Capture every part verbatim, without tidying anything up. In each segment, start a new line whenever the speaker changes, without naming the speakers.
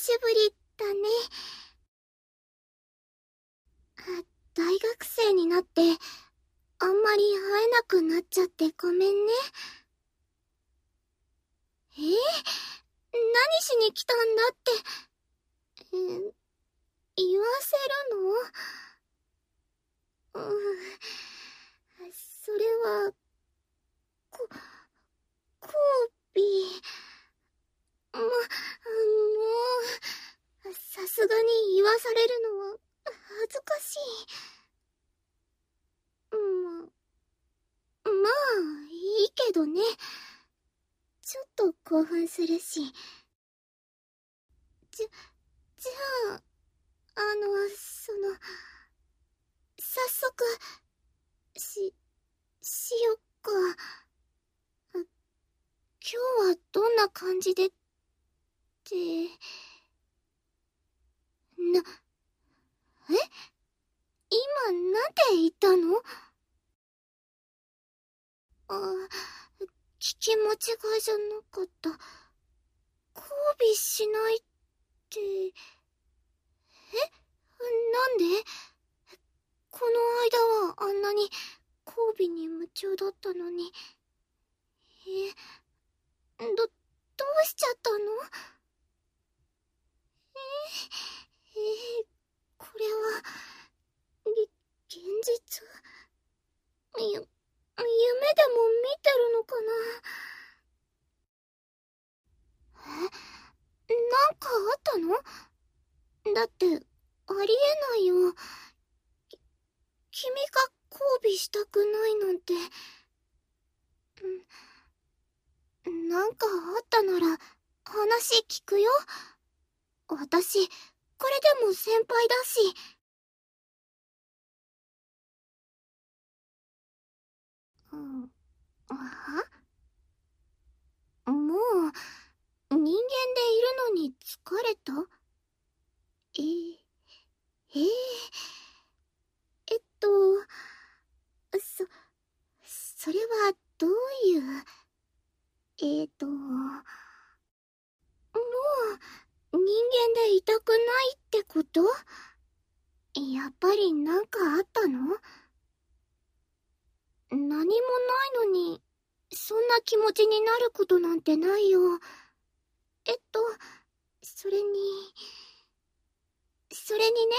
ぶりだね。あ、大学生になって、あんまり会えなくなっちゃってごめんね。えー、何しに来たんだって、えー、言わせるの？うん、それは、こ、コービー、も、もう、さすがに言わされるのは恥ずかしい。ま、まあ、いいけどね。ちょっと興奮するし。じゃ、じゃあ、あの、その、早速、し、しよっか。あ、今日はどんな感じでって、な、え？今なんて言ったの？あ、聞き間違いじゃなかった。交尾しないって、え？なんで？この間はあんなに交尾に夢中だったのに。え、ど、どうしちゃったの？えー、えー、これは、り、現実？ゆ、夢でも見てるのかな？え、なんかあったの？だって、ありえないよ。き、君が交尾したくないなんて。ん、なんかあったなら、話聞くよ。私、これでも先輩だし。うん、は？もう、人間でいるのに疲れた？えー、えー、えっと、そ、それはどういう、えーと、もう、人間でいたくないってこと？やっぱりなんかあったの？何もないのに、そんな気持ちになることなんてないよ。えっと、それに、それにね、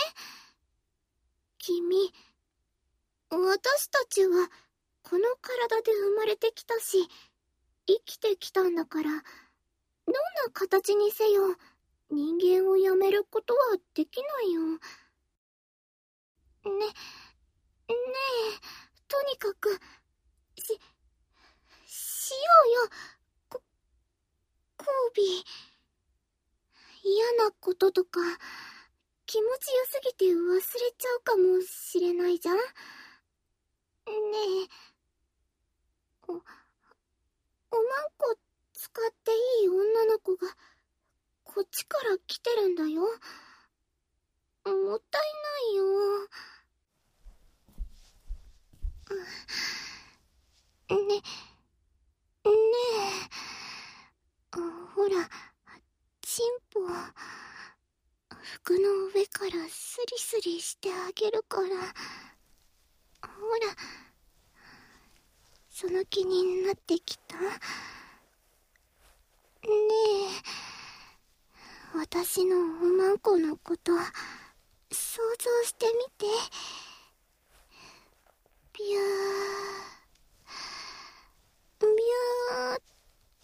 君、私たちは、この体で生まれてきたし、生きてきたんだから、どんな形にせよ、人間をやめることはできないよ。ね、ねえ、とにかく、し、しようよ、こ、コービー。嫌なこととか、気持ちよすぎて忘れちゃうかもしれないじゃん？ねえ、お、おまんこ使っていい女の子が、こっちから来てるんだよ。もったいないよ。ね、ねえ、あ、ほら、チンポ、服の上からスリスリしてあげるから、ほら、その気になってきた？ねえ、私のおまんこのこと、想像してみて。ビュー、ビューって、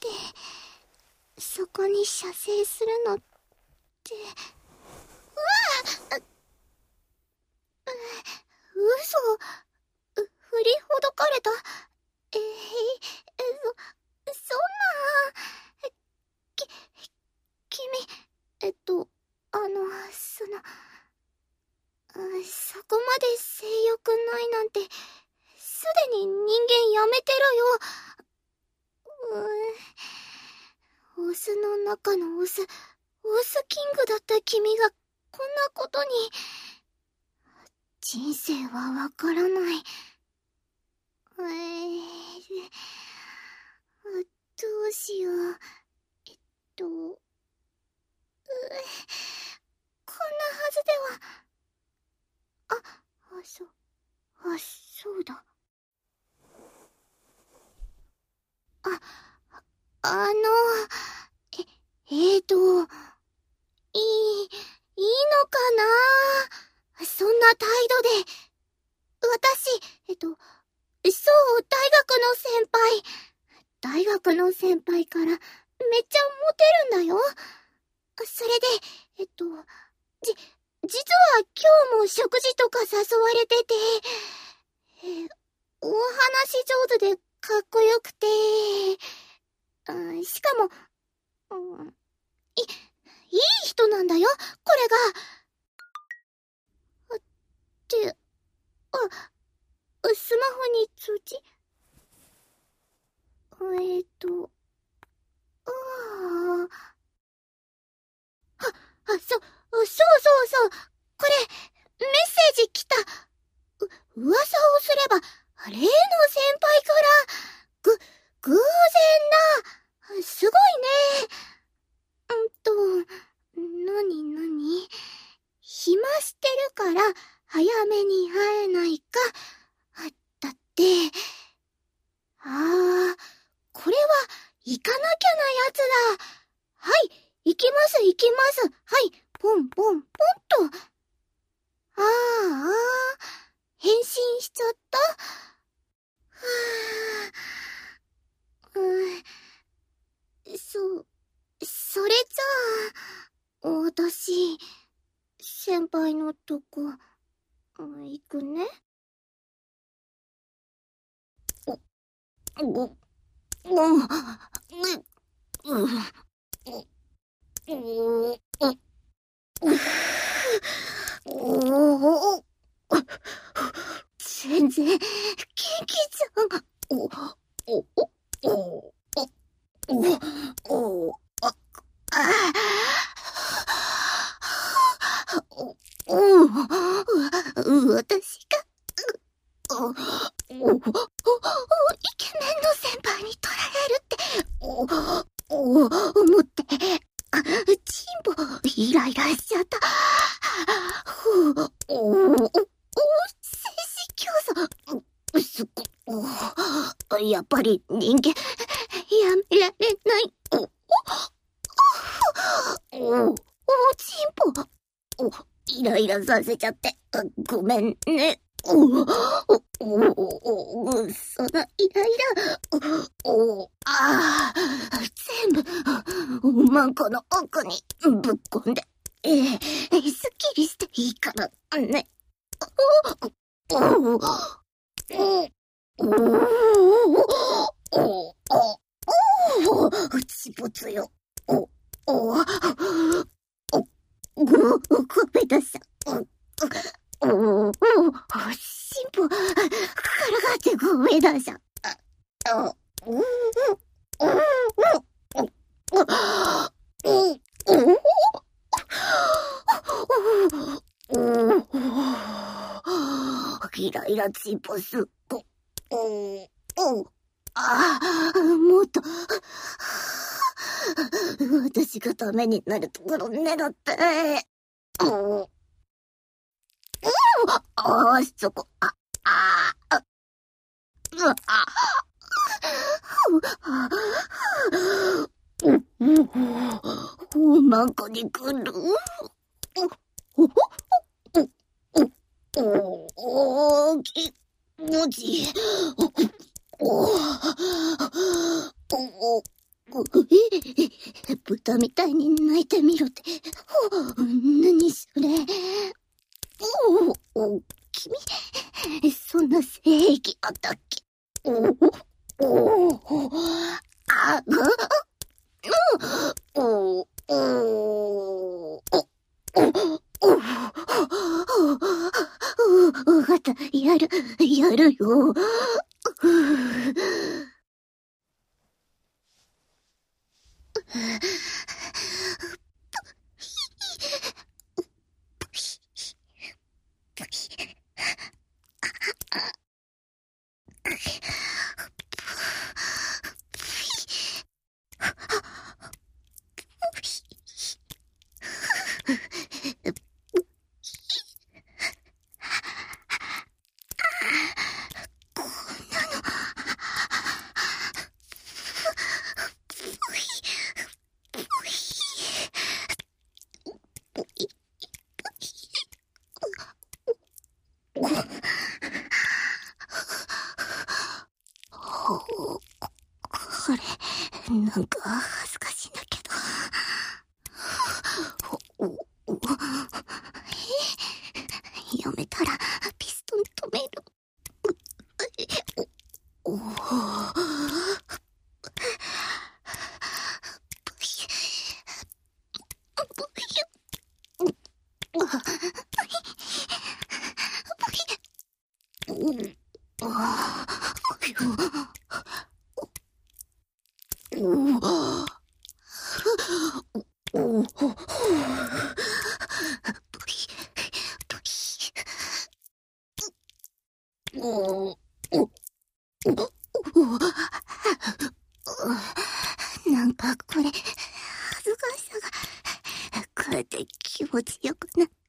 そこに射精するのって、うわっ、嘘、振りほどかれた？えー、そ、そんな、き、君、えっと、あの、その、そこまで性欲ないなんて、すでに人間やめてるよ。うー、オスの中のオス、オスキングだった君が、こんなことに。人生はわからない。えー、どうしよう。えっと、 こんなはずでは。あ、あ、そう、あ、そうだ。あ、あの、え、えーと、いい、いいのかな？そんな態度で。私、えっと、そう、大学の先輩。大学の先輩からめっちゃモテるんだよ。それで、えっと、じ、実は今日も食事とか誘われてて、えーお話上手でかっこよくて、うん、しかも、うん、い、いい人なんだよ、これが。って、あ、スマホに通知？えーと、ああ、あ、あ、そ、そうそうそう、これ、メッセージ来た。う、噂をすれば、例の先輩から、ぐ、偶然な、すごいね。うんと、なになに？暇してるから、早めに会えないか。だって、ああ、これは、行かなきゃなやつだ。はい、行きます行きます。はい、ポンポンポンと。ああ、返信しちゃった。はあ、うん、そ、それじゃあ、私、先輩のとこ、行くね。ご、ご、うん、うん、おお、全然、元気じゃん。お、お、お、お、お、お、あ、あ、お、お、私が、お、お、お、イケメンの先輩に取られるって、お、お、思って、あ、チンポ、イライラしちゃった。お、お、お、精子競争、すっご、やっぱり人間、やめられない。お、お、お、チンポ、お、イライラさせちゃって、ごめんね。お、お、お、お、そのイライラ、お、お、ああ、全部、おまんこの奥にぶっ込んで、えー、すっきりしていいからね。お、お、お、お、お、お、お、ちぼつよ。お、お、お、ご、ごめんなさい。お、お、お、しんぽ、からがってごめんなさい。あ、お、お、お、お、お、イライラチンポすっご。お、お、ああ、もっと、私がダメになるところ狙って。お、お、あ、そこ、あ、あ、あ、あ、あ、おまんこに来る。お、お、お、お、お、気持ちいい。お、お、お、え、豚みたいに泣いてみろって。何それ。お、お、君、そんな性癖あったっけ。お、お、あ、お、お、お、わかった、やる、やるよ。 なんか恥ずかしいんだけど。おおおえやめたらピストン止める。おおなんかこれ恥ずかしさがこうやって気持ちよくなって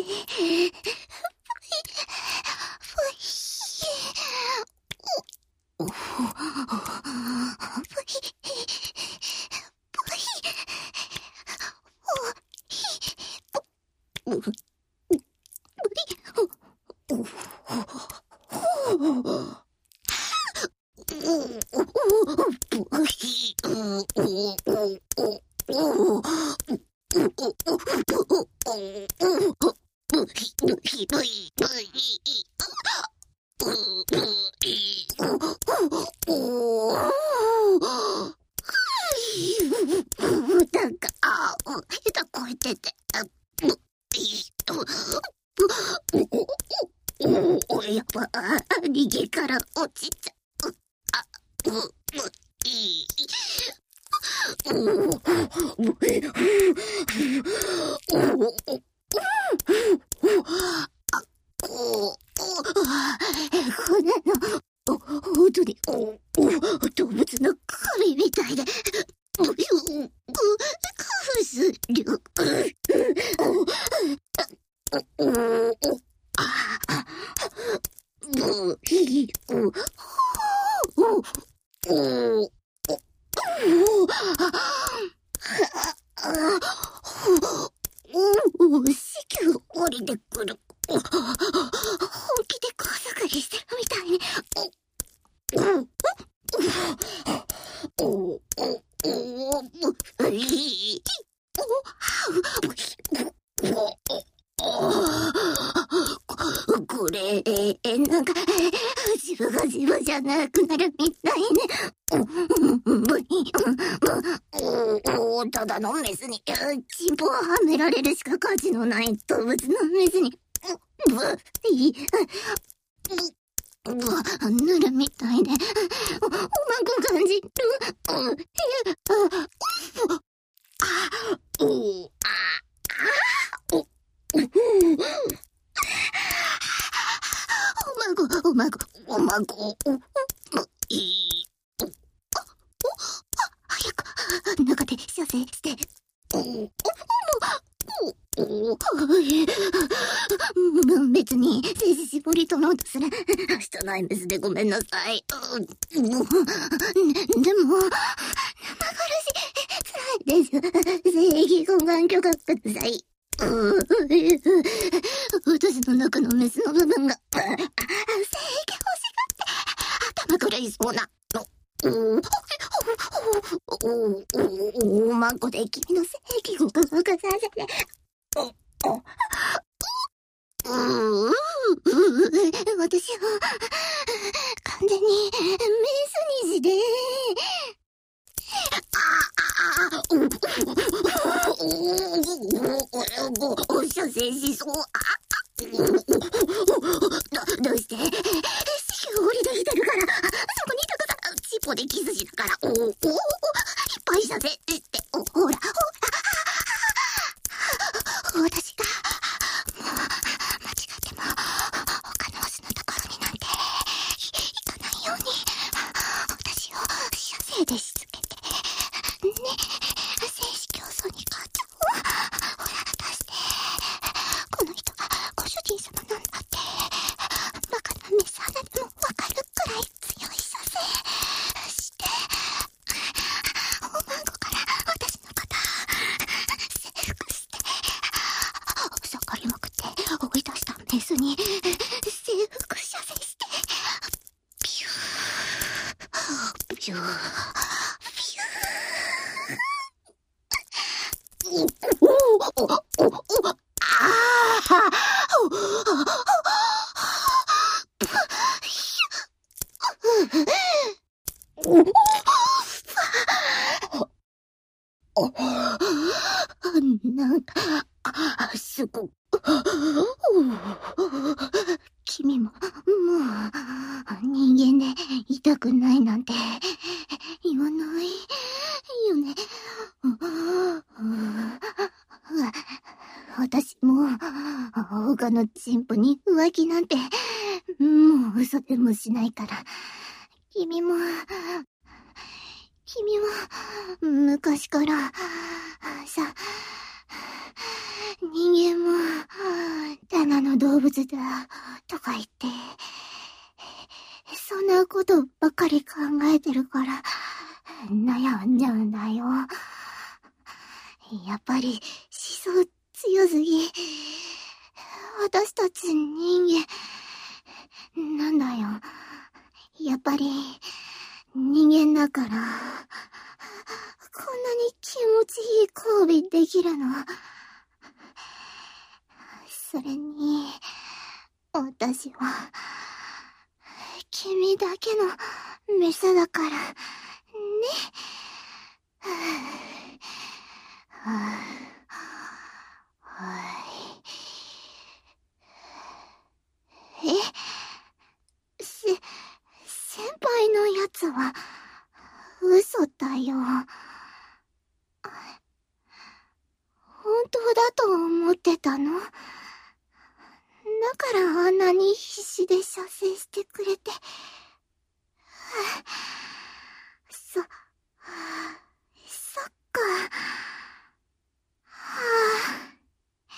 なんか、ああ、下手こいてて。おやば、逃げから落ちちゃう。あ、う、う、いい。こんなの、本当に、動物の首みたいで、カフス力。死球降りてくる。本気で小作りしてるみたいに。これ、なんか、自分が自分じゃなくなるみたいね。無理。ただのメスに、チンポをはめられるしか価値のない動物のメスに、ぶ、いい。ぬるみたいで、おまご感じる。おああおおまご、おまご、おまご、いい。早く、中で射精して。別に、精子絞り取ろうとする。したないメスでごめんなさい。でも、生苦しい。辛いです。正義懇願許可ください。私の中のメスの部分が、正義欲しがって、頭くらいそうな。おまんこで君の正義を告白させて。私は完全にメスにして。お射精しそう。どうして子宮降りてきてるから、そこにたくさん尻尾でキスしながら、おおいっぱい射精して、ほらほら私がもう間違っても他のオスのところになんて行かないように私を射精でしつけてね、精子競争に勝っちゃう。ほら出して、この人がご主人様なんだってバカなメス鼻でもわかるくらい強い射精しておまんごから私の肩征服して、盛りまくって追い出したメスに征服射精して、ピューピューピュー他のチンポに浮気なんて、もう嘘でもしないから。君も、君は、昔から、さ、人間も、ただの動物だ、とか言って、そんなことばっかり考えてるから、悩んじゃうんだよ。やっぱり、思想強すぎ。私たち人間、なんだよ。やっぱり、人間だから、こんなに気持ちいい交尾できるの。それに、私は、君だけのメスだから、ね。はぁ、はぁ、はぁ、えせ、先輩のやつは、嘘だよ。本当だと思ってたの？だからあんなに必死で射精してくれて。そ、そっか。はあ。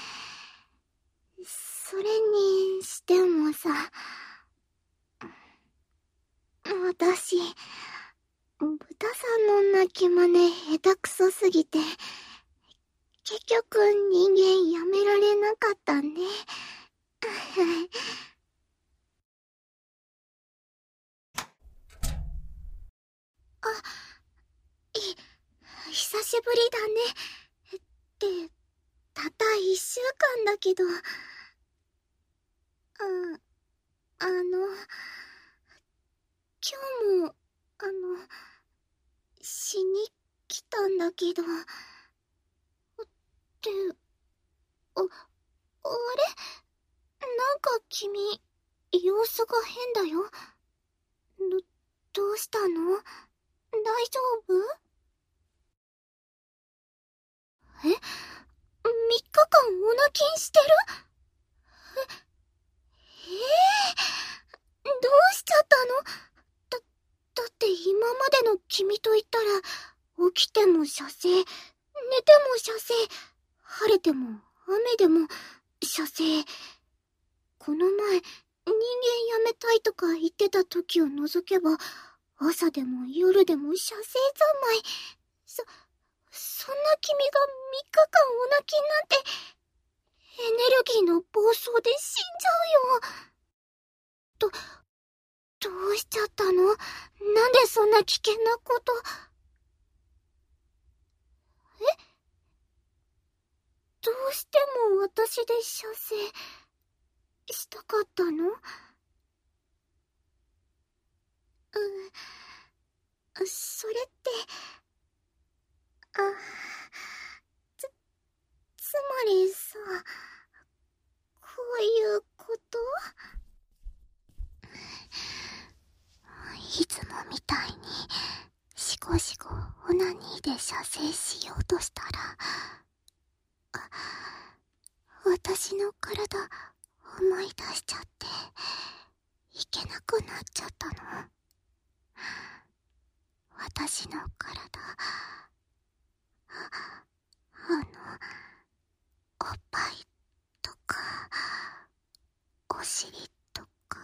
それにしてもさ、私、豚さんの鳴き真似下手くそすぎて、結局人間やめられなかったね。あ、い、久しぶりだね。って、たった一週間だけど。うん、あの、今日も、あの、しに来たんだけど。って、あ、あれ？なんか君、様子が変だよ。ど、どうしたの？大丈夫？え？みっかかんオナキンしてる？え、えー、どうしちゃったの？だ、だって今までの君と言ったら、起きても射精、寝ても射精、晴れても雨でも射精。この前、人間やめたいとか言ってた時を除けば、朝でも夜でも射精三昧。そ、そんな君がみっかかんオナキンなんて、エネルギーの暴走で死んじゃうよ。ど、どうしちゃったの？なんでそんな危険なこと。え？どうしても私で射精したかったの？うん、それって、あ、つ、つまりさ、こういうこと？いつもみたいに、しこしこオナニーで射精しようとしたら、私の体思い出しちゃって、いけなくなっちゃったの。私の体、あの、おっぱいとか、お尻とか、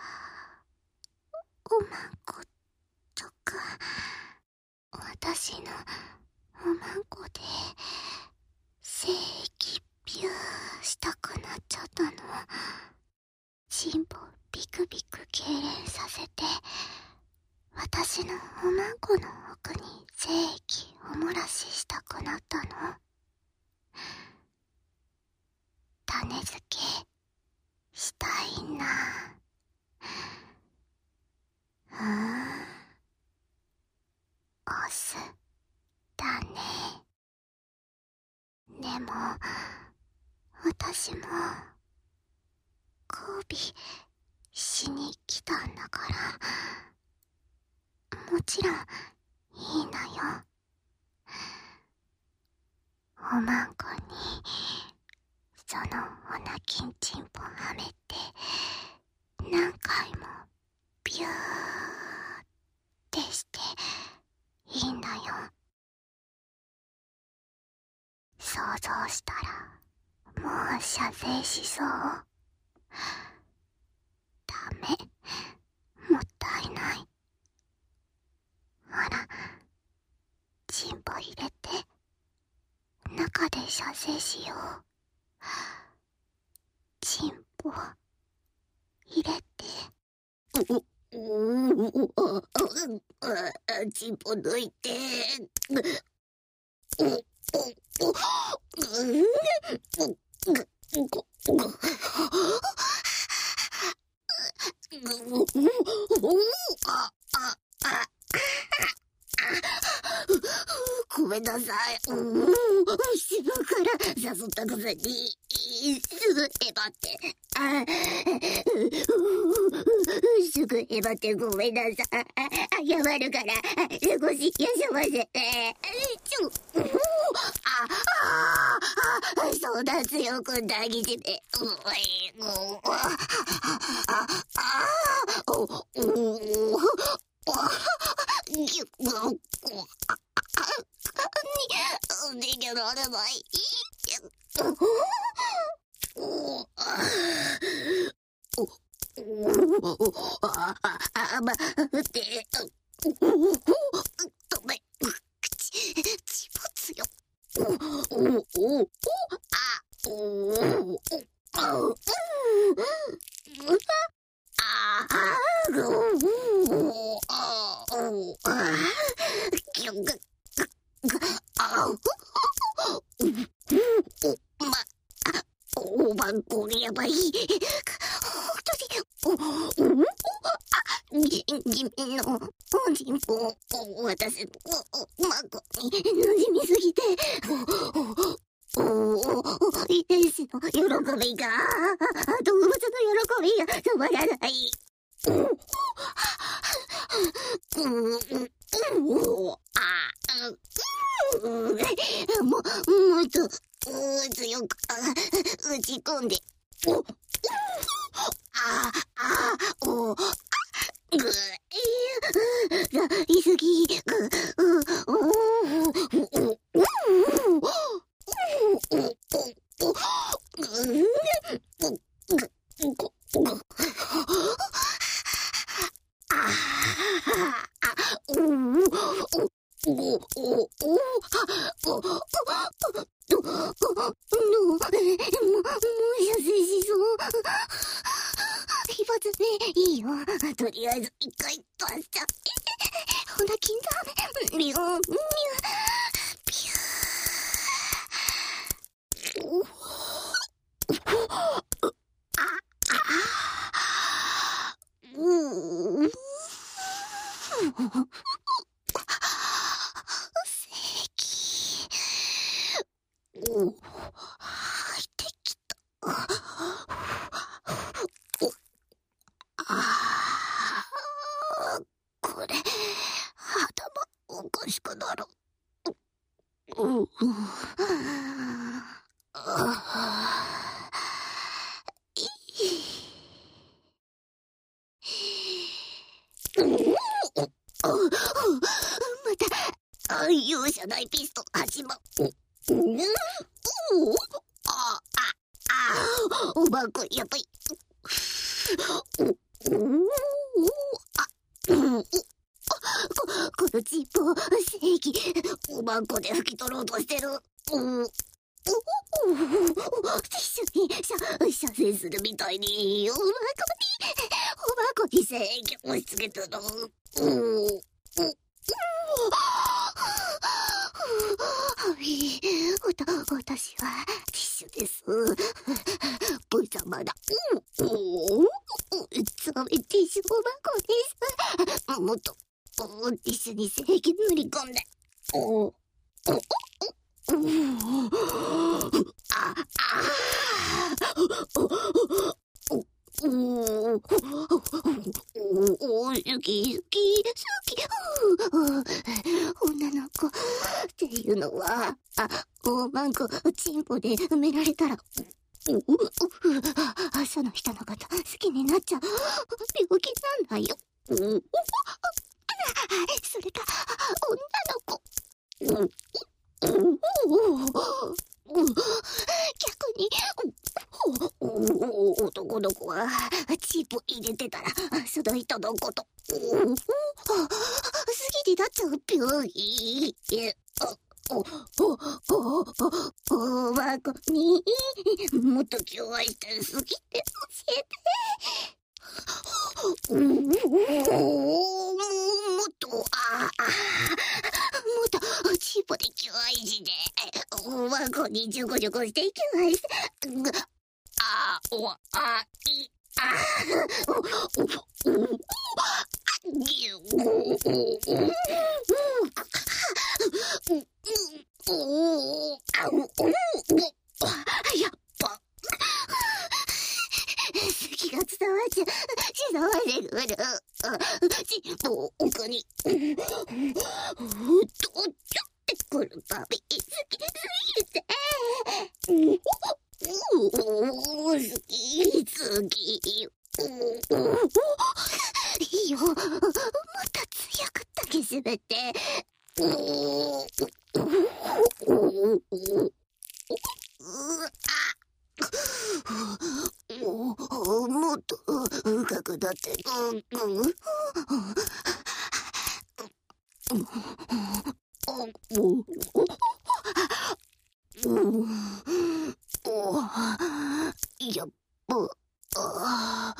おまんことか、私のおまんこで、精液ビューしたくなっちゃったの。チンポビクビク痙攣させて、私のおまんこの奥に精液おもらししたくなったの。種付けしたいな。うーん、オスだね。でも私も交尾しに来たんだから、もちろんいいのよ。おまんこにそのオナキンチンポはめて何回もビューってしていいんだよ。想像したらもう射精しそう。ダメ、もったいない。ほら、チンポ入れて中で射精しよう。チンポ入れて。ううううあチンポ抜いて。ううごめんなさい。渋から誘ったくせにすぐへばって。あすぐへばってごめんなさい。謝るから少しやしゃませて。ちょああそうだ強く抱きしめ。逃げられない。あまって止め口ちぼつよ。あおあおばんこれやばい。本当におじみのチンポを私の孫に馴染みすぎて遺伝子の喜びが動物の喜びが止まらない。ももっと強く打ち込んで。ああおぐやりすぎ。いいよ。とりあえず一回出しちゃって。ほな、金だ。ビュー、ビュー、ビュー。あ、あ、うー。正義。お、入ってきた。あー、これ、頭おかしくなる。うん、あー、また、容赦ないピスト始まる。あ、あ、あ、おばんこ、やっぱり。このチンポ正義おばんこで拭き取ろうとしてる。一緒に射精するみたいにおばんこにおばんこに正義押し付けたの。私はティッシュです。ブザマだ。つまみティッシュおばんこです。もっとティッシュに正義塗り込んで。おおああおおお好き好き好き。女の子っていうのはあおまんこチンポで埋められたらその人のこと好きになっちゃう。病気なんだよ。それか、女の子。逆に、男の子はチープ入れてたら、その人のこと、好きになっちゃう病気。お、お、お、お、おばこに、もっと今日愛して好きって教えて。もっと、ああ、もっと、チーポで今日愛して、おばこにジョコジョコして今日愛して、あ、お、あ、い、あ、お、お、お、ぎゅ、おおあおおやっぱ好きが伝わっちゃ伝わってくるちもう奥にとってくるたび好きすぎて好き好きいいよもっと強く抱きしめてうあもっと深くなってやっぱあ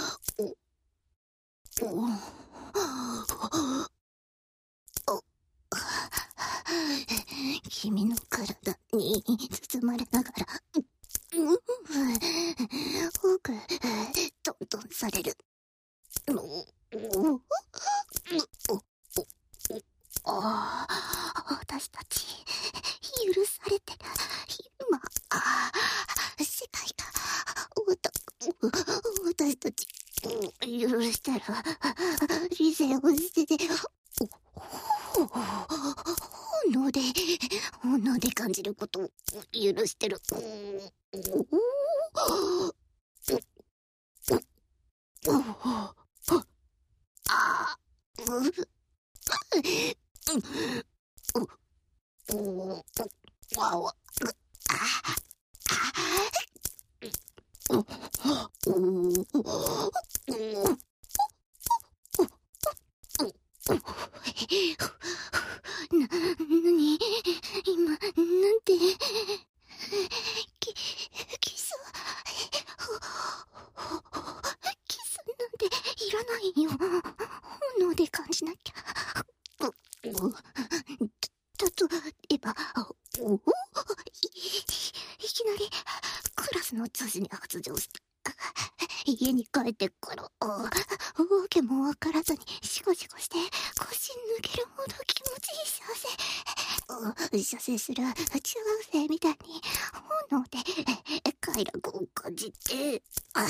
君の体に包まれながら多くトントンされるああ私たち許されてる今世界が私たち許してる理性を捨てて本能で本能で感じることを許してるあな、なに今、なんてキ、キスキスなんていらないよ本能で感じなきゃたとえばいきなりクラスの女子に発情して家に帰ってからわけもわからずにシコシコして腰抜けるほど気持ちいい射精射精する中学生みたいに本能で快楽を感じてあ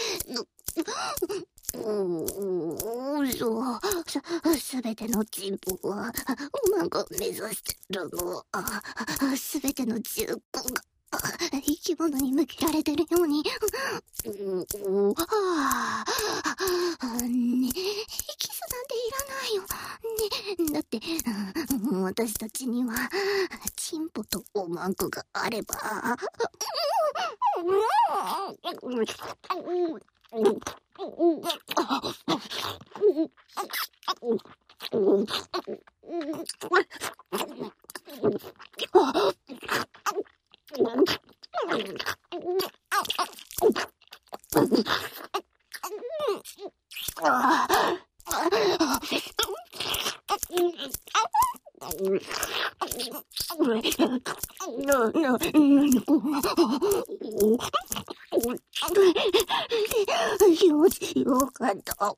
そうすべての進歩はおまんが目指してるのすべての銃口が生き物に向けられてるようにうんああねキスなんていらないよねだって私たちにはチンポとおまんこがあればな、な、なにこ気持ちよかった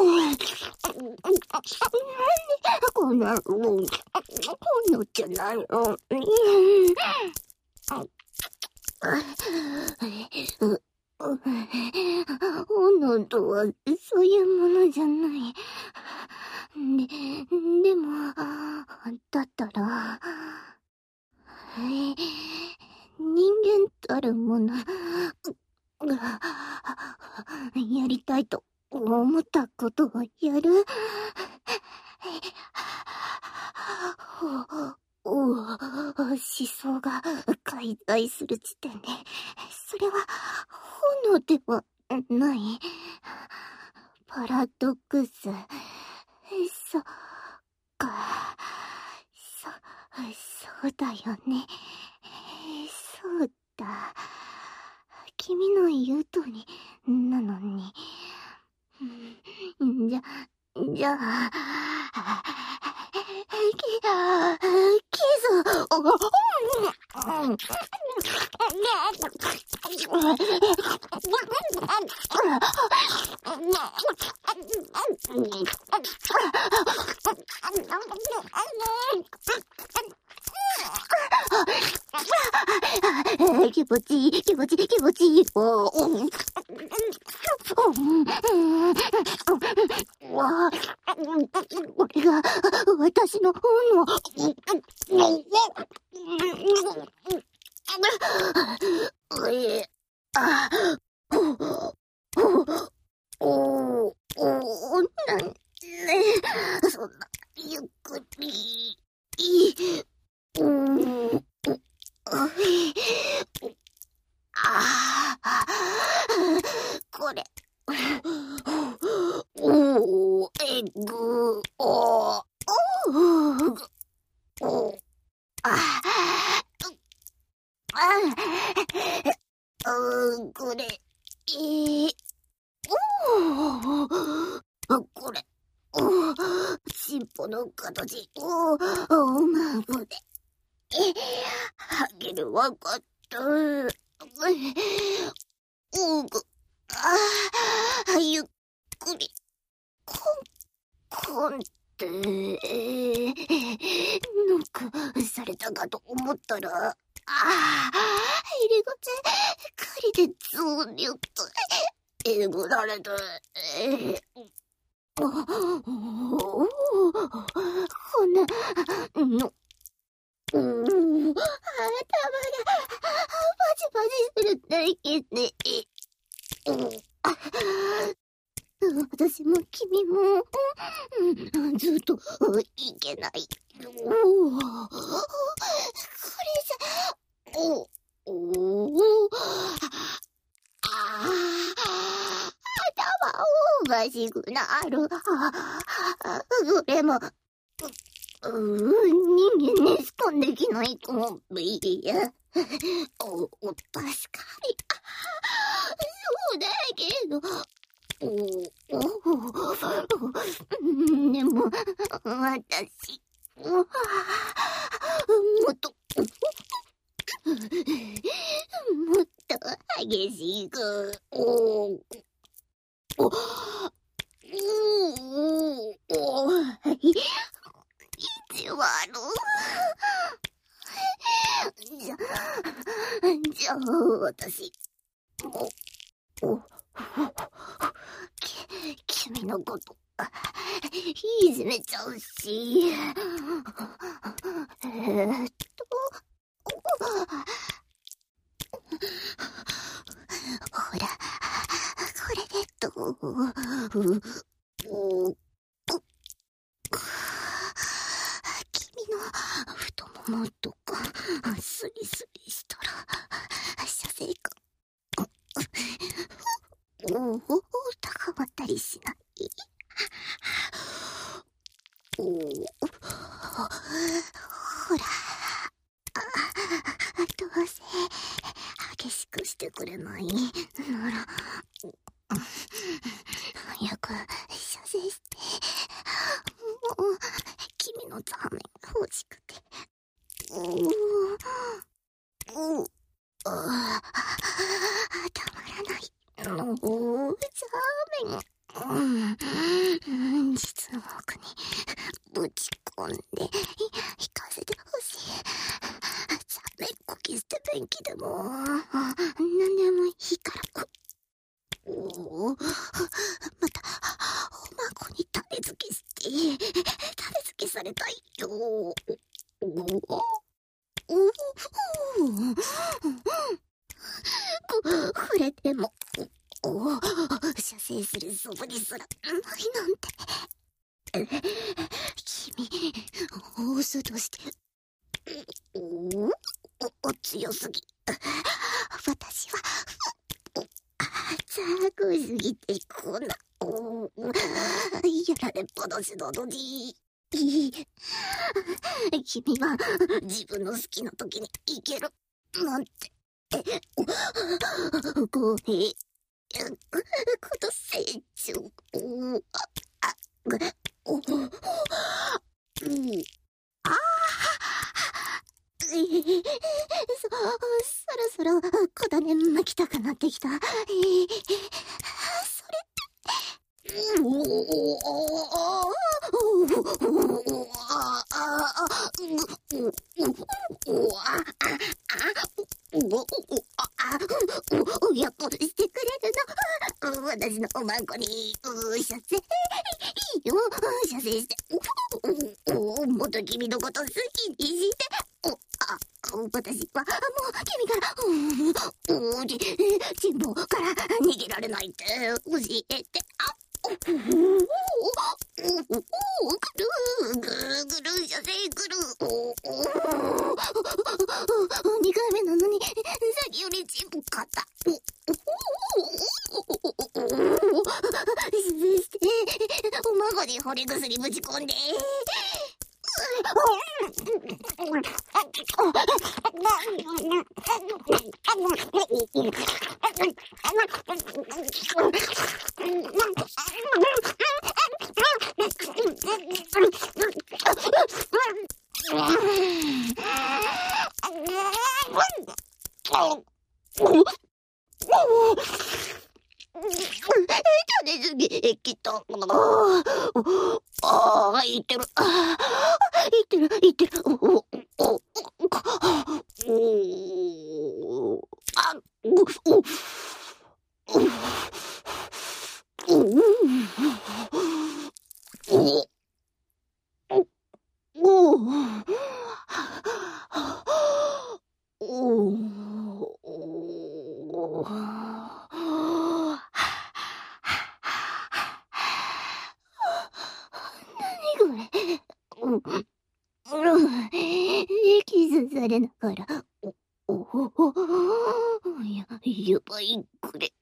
こんなの本能じゃないの本能とはそういうものじゃないで、でもだったらえ人間たるもの、やりたいと思ったことをやる。思想が介在する時点で、それは炎ではない。パラドックス。そっか。そ、そうだよね。そうだ。君の言う通りなのに。じゃ、じゃあ、キ、キス、気持ちいい、気持ちいい、気持ちいい。おーこれが私の炎。おおおなんねそんなゆっくりうんああこれおーえぐおーおーおああうんこれえー、おーこれおー尻尾の形おーおまぶでえはげるわかったおぐああゆっくりコンコンってノックされたかと思ったらああ入り口狩りでゾーリュッとえぐられたえー、おおこんなのうーん頭がパチパチするだけでうん私も君も、うん、ずっといけない。おこれじゃ、おおああ頭おかしくなる。それも、う人間にしかできないと思っていや。お、お、確かに。そうだけど、おおでも、私、もっと、もっと激しく、おおおおお意地悪。じゃ、じゃあ、私、もう、おき、君のこと、いじめちゃうし、えーっと、ほら、これでどう、お、君の太ももとか、スリスリしたら、射精感、おお、高まったりしない。おお、ほら、どうせ激しくしてくれないなら、早く射精して、もう君のザーメン欲しくて。おお、おあたまらない。おー、ザーメン。うん、実の奥にぶち込んで引かせてほしい。ザーメンこき捨て便器でも何でもいいから。おお、またおまこに種付けして種付けされたいよ。おおおお射精するそぶりすらないなんて。君、恐ろしい。おお、強すぎ。私は、ざくすぎてこんな、おやられっぱなしなのに。君は自分の好きな時に行けるなんて、公平、こと成長。あ、お、うん、ああ、そ、そろそろ小種巻きたくなってきた。えー、それって、おおおやっとしてくれるの。私のおまんこに射精いいよ、射精して、もっと君のこと好きにして。あ、私はもう君からチンポから逃げられないって教えて。あ、ぐるぐるぐる射精ぐる。にかいめなのにさっきよりチンポかった。射精しておまごに惚れ薬ぶち込んで。種すぎきた。ああ、いってる。いってる、いってる。おおおおあ、おおキスされながら、おおおや、やばい、これ。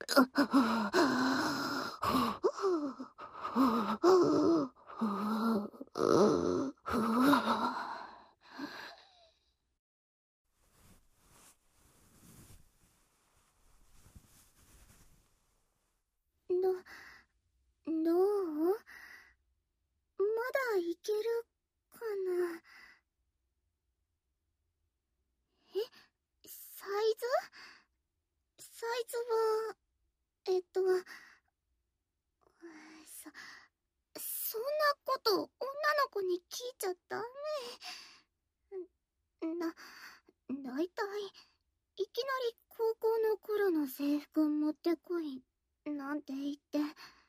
ど、どう？まだいけるかな？え？サイズ？サイズは、えっと、そ、そんなこと女の子に聞いちゃダメ。な、だいたい、いきなり高校の頃の制服持ってこい、なんて言って。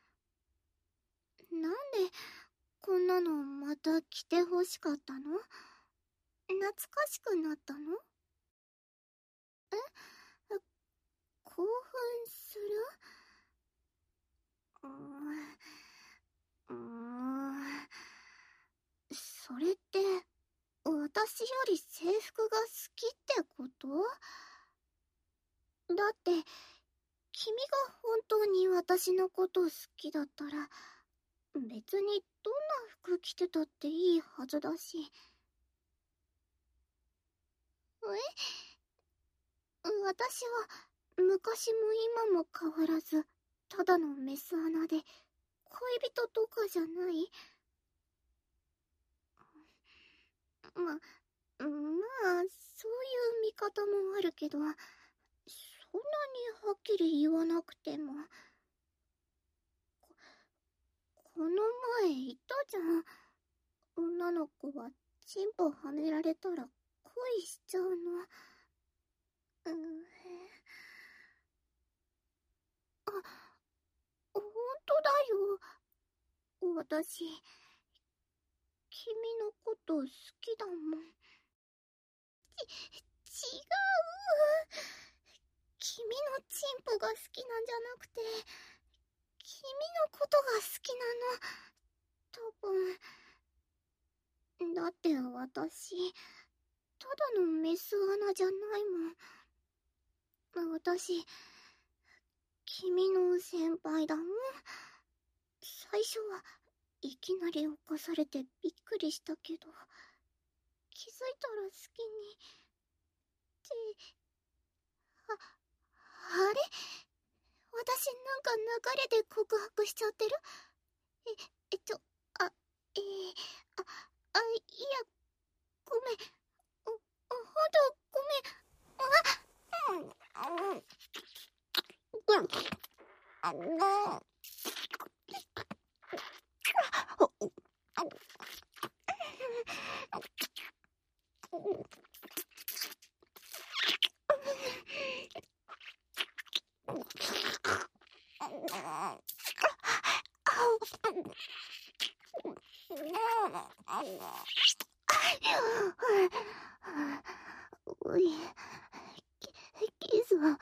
なんで、こんなのまた着て欲しかったの？懐かしくなったの？え？興奮する？うーん、うーん、それって、私より制服が好きってこと？だって、君が本当に私のこと好きだったら、別にどんな服着てたっていいはずだし。え？私は昔も今も変わらずただのメス穴で恋人とかじゃない。ま、まあそういう見方もあるけど、そんなにはっきり言わなくても。こ、この前言ったじゃん。女の子はチンポはめられたら恋しちゃうの。うん、あ、ほんとだよ。私、君のこと好きだもん。ち、違う。君のチンポが好きなんじゃなくて、 君のことが好きなの、多分。だって私、ただのメス穴じゃないもん。私、君の先輩だもん。最初はいきなり起こされてびっくりしたけど、気づいたら好きに。って、あ、あれ、私なんか流れで告白しちゃってる？え、えっと、あ、えー、あ、あ、いや、ごめん。ほ、ほんと、ごめん。あ、うん、うん、あの、おい、キスは、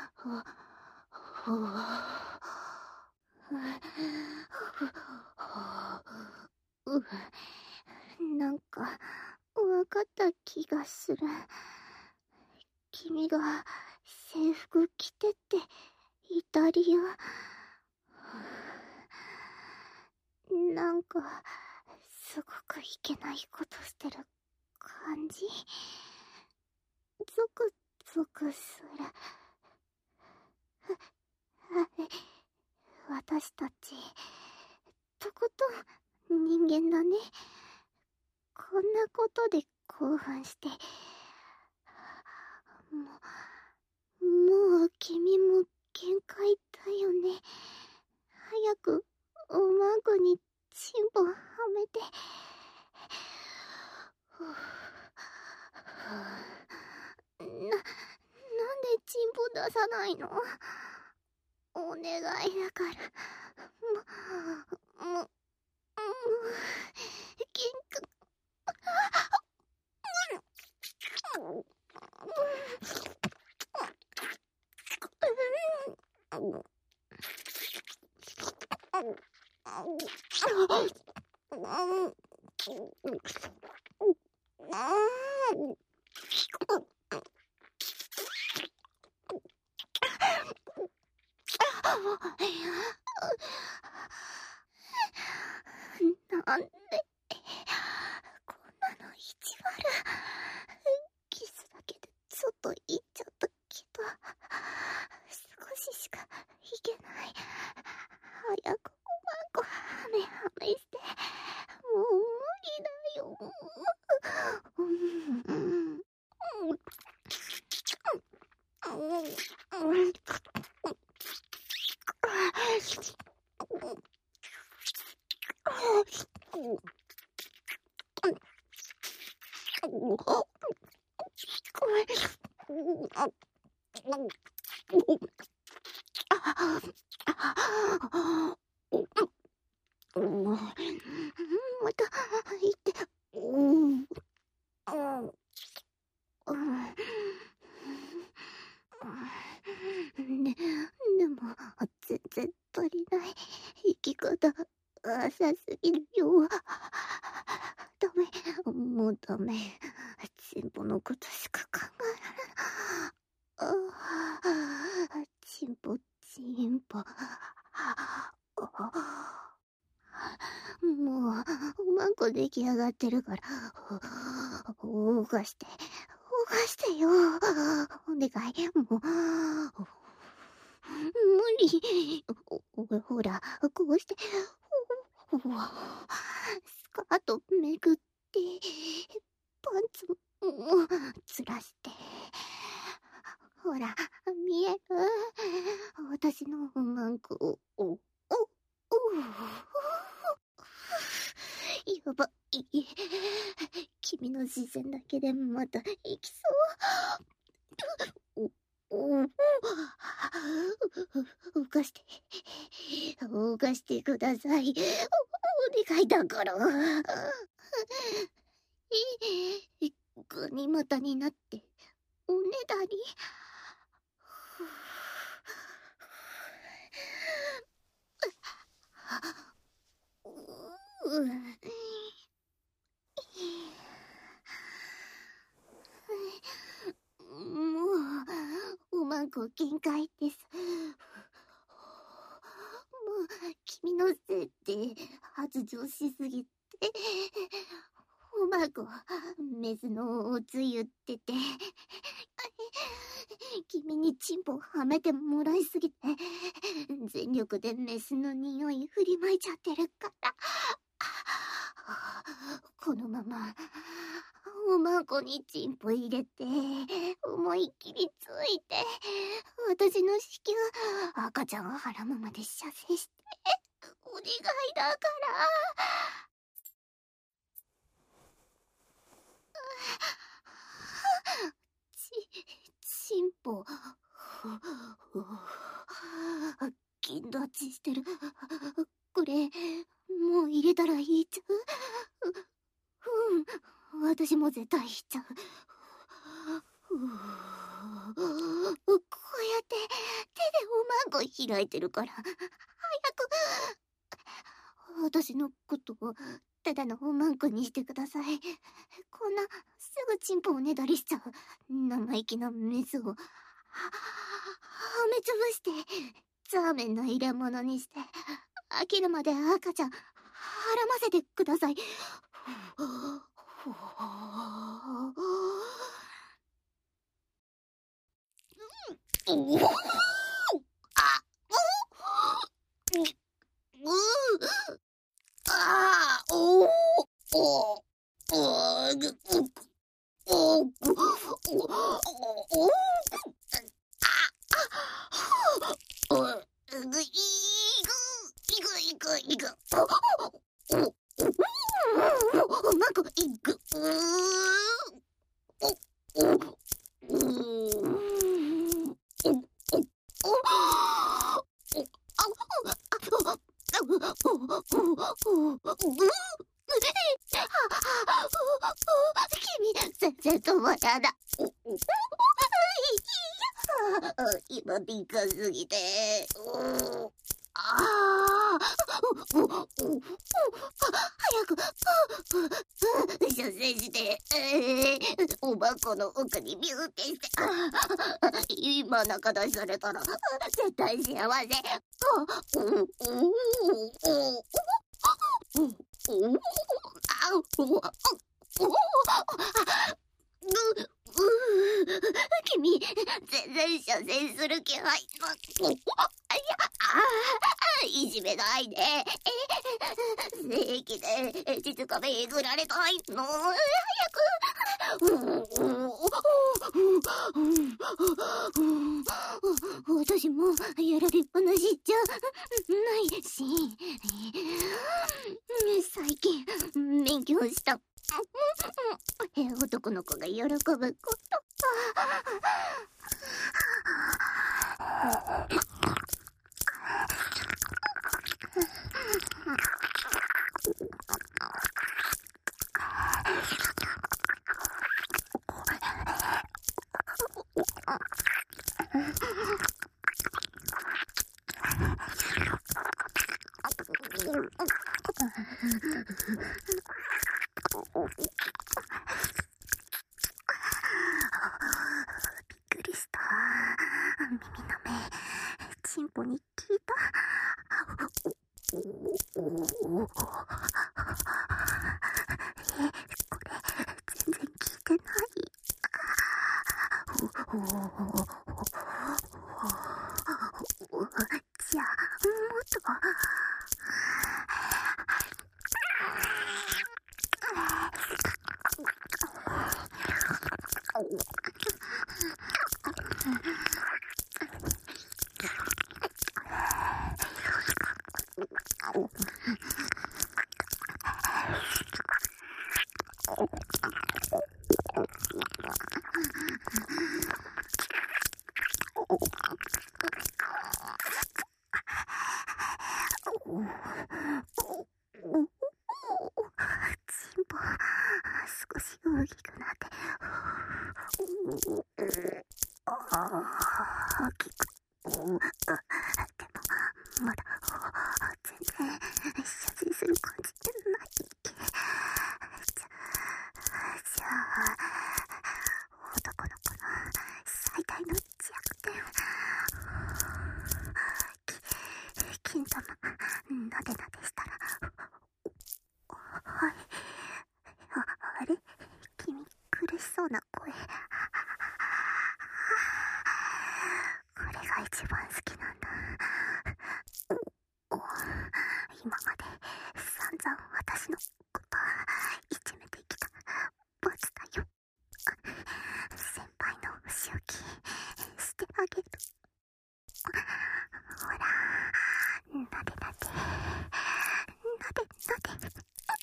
なんか、わかった気がする。君が制服着てってイタリア。なんか、すごくいけないことしてる感じ。ゾクゾクする。私たち、とことん人間だね。こんなことで興奮して。もう、もう君も限界だよね。早くおまんこにチンポはめて。な、なんでチンポ出さないの？お願いだから。も、も、もう、限界。なんでこんなの意地悪。キスだけでちょっと言っちゃったけど、少ししかいけない。早くおまんこはめはめして。もう無理だよ。うんうんまた言って。うんね、でも全然足りない。生き方浅すぎるよ。ダメ、もうダメ。チンポのことしか考えられない。あ、チンポチンポ。もうおまんこ出来上がってるから動かして動かしてよ。お願い、もう無理。ほら、こうしてスカートめくってパンツもずらして。ほら、見える？私のおまんこ。お、お、お、やばい。君の視線だけでまた行きそう。お、お、動かして、動かしてください。お願いだから。ガニ股になって、おねだり。 構限界です。もう君のせいで発情しすぎて、おまごメスのおつゆってて、君にチンポはめてもらいすぎて全力でメスの匂い振りまいちゃってるから、このままおまごにチンポ入れて思いっきりついて、私の子宮赤ちゃんをはらむまで射精してお願いだから。ち、チンポ金立ちしてる。これもう入れたらいいちゃう？うん、私も絶対いっちゃう。こうやって手でおまんこ開いてるから、早く私のことをただのおまんこにしてください。こんなすぐチンポをねだりしちゃう生意気なメスをは、はめつぶしてザーメンの入れ物にして、飽きるまで赤ちゃんはらませてください。おお、あ、おう、あ、おお、おお、ぐ、おお、おお、あ、お、ぐ、いぐ、いく、いく、いく、お、お、お、まく、いく、うー、お、お、君、全然止まらない。今、敏感すぎて。ああ、早く、射精して、おばこの奥にビューってして、今中出しされたら、絶対幸せ。君、全然射精する気配。いや、あ、いじめないで。正規で実家めぐられたいの。早く。私もやられっぱなしじゃないし、最近勉強した。男の子が喜ぶこと。びっくりした。耳の目、チンポに聞いた。え、これ全然聞いてない。じゃあもっと。少し大きくなって、あー、きく。でも、まだ、全然、射精する感じじゃない。じゃ、じゃあ、男の子の最大の弱点。 なでなでしたら、はい。あ、あれ君、苦しそうな声。これが一番好きなんだ。おお、今まで散々私のこといじめてきた罰だよ。先輩の仕置きしてあげる。ほら、なでなで、なでなで。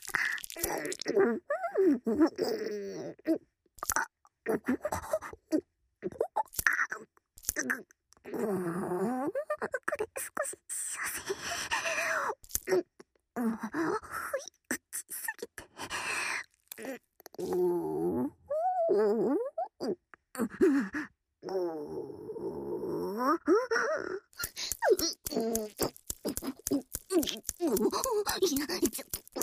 これ少し射精。うん、ふい、打ちすぎて。うん、いや、ちょっと、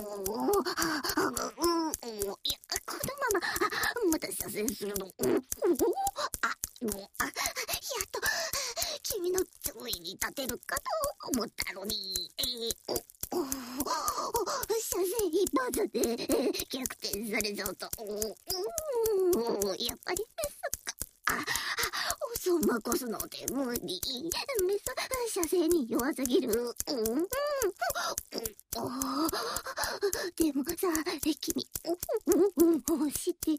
いや、このまま、また射精するの。あ、もう、やっと、君の上位に立てるかと思ったのに、えー、お、お、射精一発で逆転されちゃった。お、やっぱりメスか。あ、そんなこすので無理。メス、射精に弱すぎる。うん、うん、でもさ、君、うん、知ってる。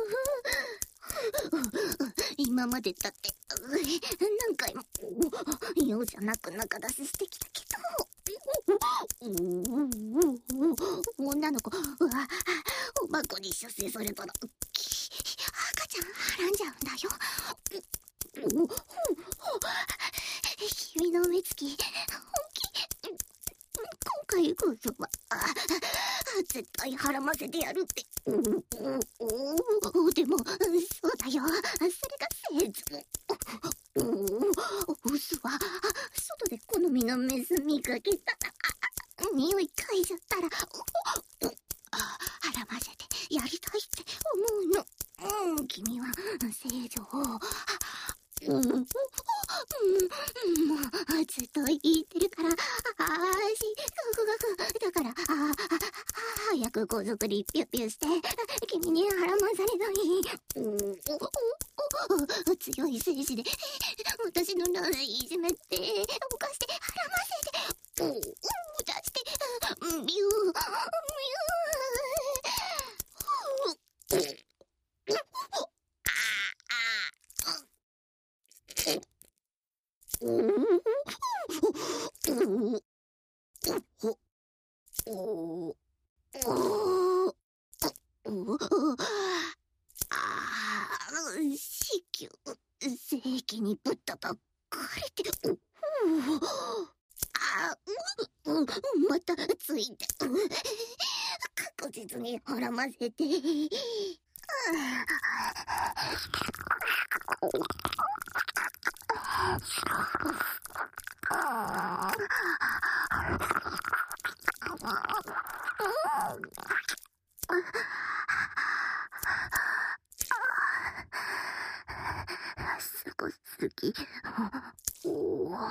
今までだって何回も容赦なく中出ししてきたけど、女の子はおばこに射精されたら赤ちゃんはらんじゃうんだよ。君の目つき本気。今回こそは絶対はらませてやるって。でもそうだよ、それが正常。オスは外で好みのメス見かけたら匂い嗅いじゃったらはらませてやりたいって思うの。君は正常。うん、うん、もうずっと言ってるから、あーし、だから、あ早く高速でピュッピュして、君にはらまされない。強い精子で、私の卵子いじめて、おかして、はらませて、出して、ビュー、ビュー。子宮、正規にぶったたかれて、あ、うん、またついて、確実にはらませて。すごすぎ。おお、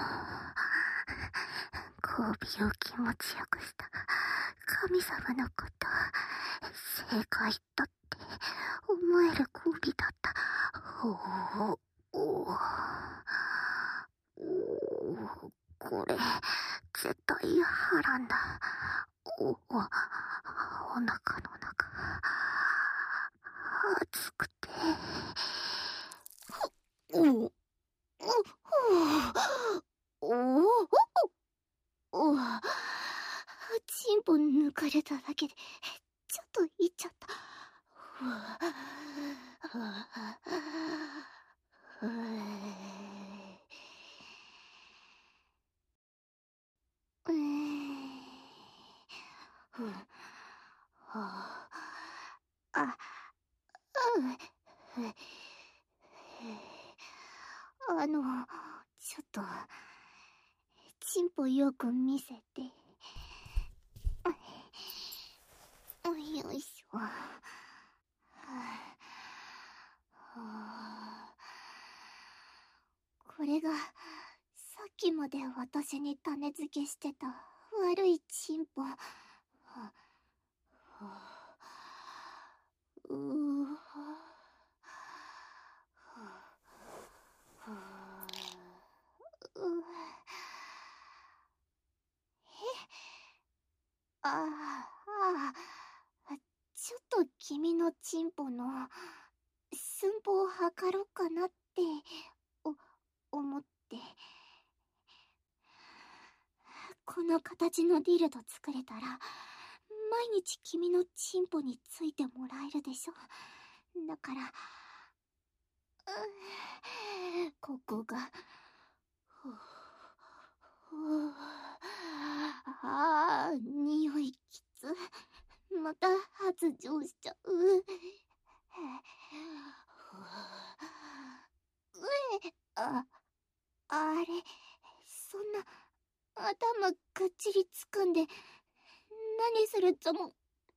交尾を気持ちよくした神様のこと、正解だって思える交尾だった。おお、おお、これ絶対波乱だ。おお、お腹の中熱くて、おお、おお、おお、チンポ抜かれただけでちょっといっちゃった。あ、あの、ちょっと、チンポよく見せて。よいしょ。これが、さっきまで私に種付けしてた悪悪いチンポ。ううああ、ちょっと君のチンポの寸法を測ろうかなってお思って。この形のディルド作れたら毎日君のチンポについてもらえるでしょ。だから、うん、ここがああ、匂いきつ。また発情しちゃう。うえ、あ、あれ、そんな、頭がっちりつくんで、何するとも。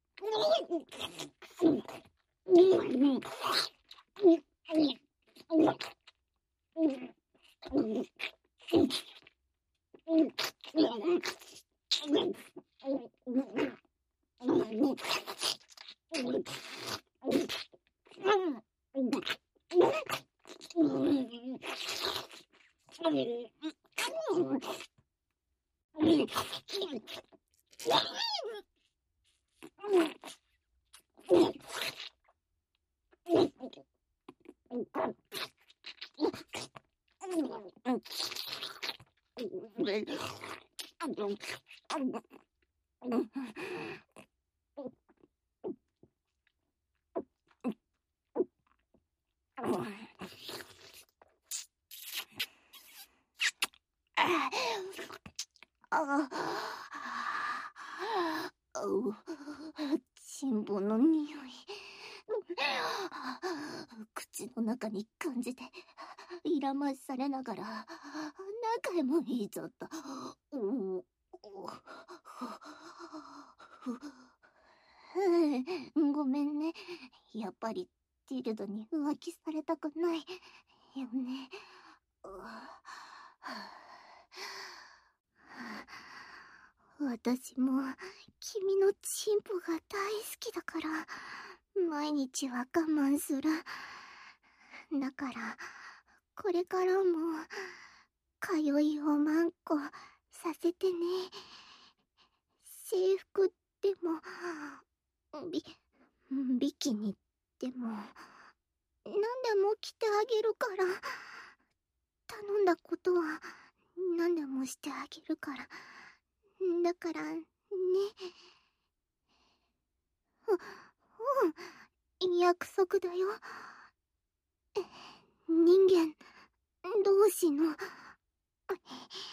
ああ、チンポの匂い。口の中に感じて、いらましされながら、何回も言いちゃった。ごめんね。やっぱりディルドに浮気されたくないよね。私も君のチンポが大好きだから毎日は我慢する。だからこれからも通いをまんこさせてね。制服でもビビキニでも何でも着てあげるから。頼んだことは何でもしてあげるから。だからね。う、うん、約束だよ。人間同士の。